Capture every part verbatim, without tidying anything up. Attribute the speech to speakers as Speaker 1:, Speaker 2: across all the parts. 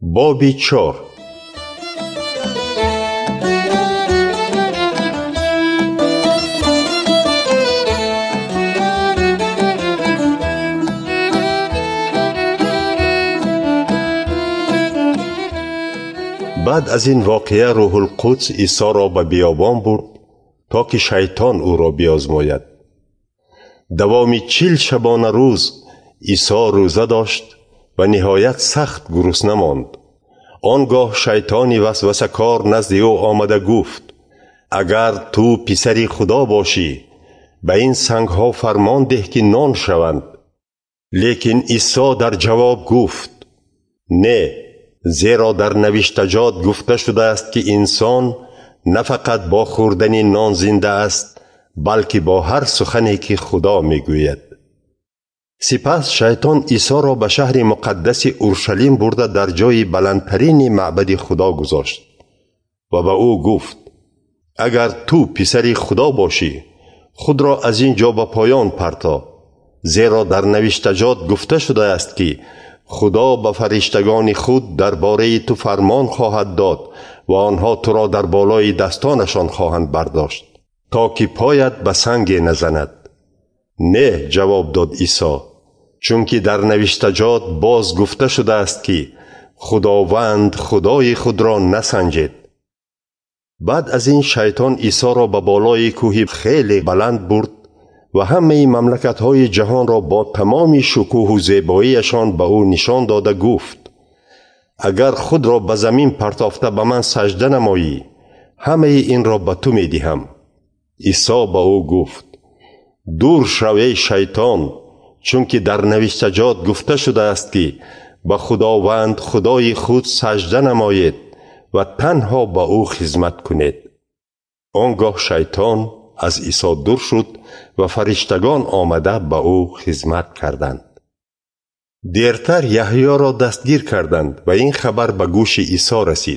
Speaker 1: بابی چار. بعد از این واقعه روح القدس عیسی را به بیابان برد تا که شیطان او را بیازماید. دوامی چل شبانه روز عیسی روزه داشت و نهایت سخت گرسنه ماند. آنگاه شیطانی وسوسه کار نزد او آمده گفت: اگر تو پسر خدا باشی به این سنگ ها فرمان ده که نان شوند. لیکن عیسی در جواب گفت: نه، زیرا در نوشتجات گفته شده است که انسان نه فقط با خوردن نان زنده است بلکه با هر سخنی که خدا میگوید. سپس شیطان عیسی را به شهر مقدس اورشلیم برده در جای بلندترین معبد خدا گذاشت و به او گفت: اگر تو پسر خدا باشی خود را از این جا به پایان پرتا، زیرا در نوشتجات گفته شده است که خدا به فرشتگان خود درباره تو فرمان خواهد داد و آنها تو را در بالای دستانشان خواهند برداشت تا که پایت به سنگ نزند. نه، جواب داد عیسی، چون که در نوشتجات باز گفته شده است که خداوند خدای خود را نسنجید. بعد از این شیطان عیسی را به بالای کوه خیلی بلند برد و همه مملکت‌های جهان را با تمام شکوه و زیباییشان به او نشان داده گفت: اگر خود را به زمین پرتافته به من سجده نمایی همه این را به تو می دهم. عیسی به او گفت: دور شو ای شیطان، چون که در نوشتجات گفته شده است که به خداوند خدای خود سجده نمایید و تنها به او خدمت کنید. آنگاه شیطان از عیسی دور شد و فرشتگان آمده به او خدمت کردند. دیرتر یحیی را دستگیر کردند و این خبر به گوش عیسی رسید.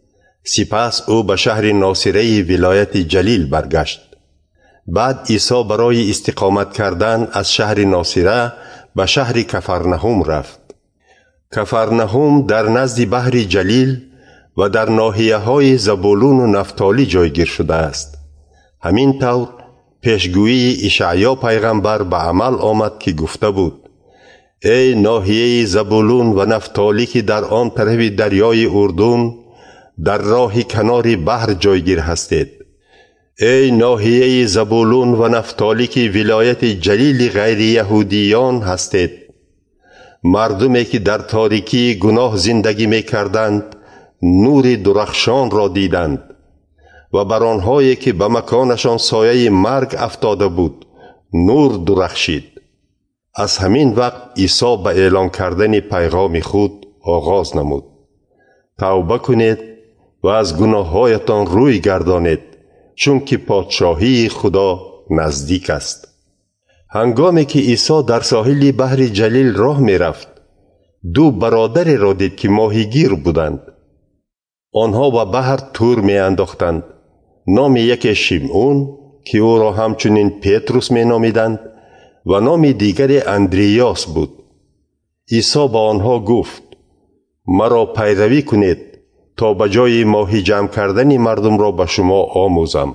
Speaker 1: سپس او به شهر ناصره ولایت جلیل برگشت. بعد عیسی برای استقامت کردن از شهر ناصره به شهر کفرنهم رفت. کفرنهم در نزد بحر جلیل و در ناحیه های زبولون و نفتالی جایگیر شده است. همین طور پیشگویی اشعیا پیغمبر به عمل آمد که گفته بود: ای ناحیه زبولون و نفتالی که در آن طرف دریای اردن در راه کنار بحر جایگیر هستید. ای ناحیه زبولون و نفتالی که ولایت جلیل غیر یهودیان هستید. مردمی که در تاریکی گناه زندگی می کردند نور درخشان را دیدند و بر آنهایی که به مکانشان سایه مرگ افتاده بود نور درخشید. از همین وقت عیسی به اعلان کردن پیغام خود آغاز نمود: توبه کنید و از گناههایتان روی گردانید، چون که پادشاهی خدا نزدیک است. هنگامی که عیسی در ساحل بحر جلیل راه می رفت دو برادر را دید که ماهیگیر بودند. آنها به بحر تور می انداختند. نام یکی شیمعون که او را همچنین پتروس می نامیدند و نام دیگر اندریاس بود. عیسی با آنها گفت: مرا پیروی کنید تا به جای ماهی جمع کردن مردم را به شما آموزم.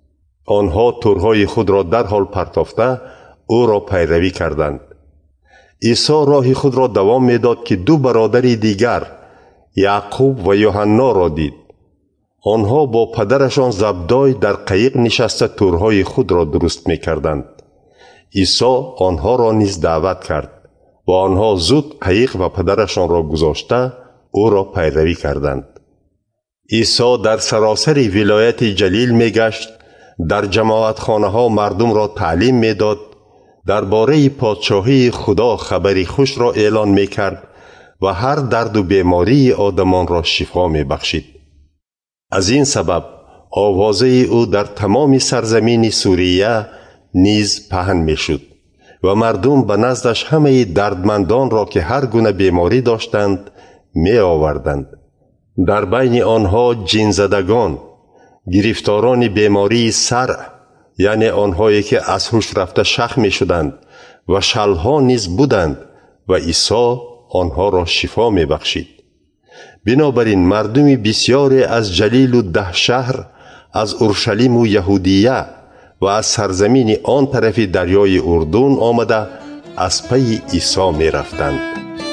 Speaker 1: آنها تورهای خود را در حال پرتافته او را پیروی کردند. عیسی راه خود را دوام می داد که دو برادر دیگر یعقوب و یوحنا را دید. آنها با پدرشان زبدای در قایق نشسته تورهای خود را درست می کردند. عیسی آنها را نیز دعوت کرد و آنها زود قایق و پدرشان را گذاشته او را پیروی کردند. عیسی در سراسر ولایت جلیل می گشت، در جماعت خانه ها مردم را تعلیم می داد، درباره پادشاهی خدا خبری خوش را اعلان می کرد و هر درد و بیماری آدمان را شفا می بخشید. از این سبب آوازه او در تمام سرزمین سوریه نیز پهن می شد و مردم به نزدش همه دردمندان را که هر گونه بیماری داشتند می آوردند. در بین آنها جن زدگان، گرفتاران بیماری سر، یعنی آنهایی که از هوش رفته شخ می شدند و شلها نیز بودند و عیسی آنها را شفا می بخشید. بنابراین مردم بسیاری از جلیل و ده شهر، از اورشلیم و یهودیه و از سرزمین آن طرف دریای اردن آمده از پی عیسی می رفتند.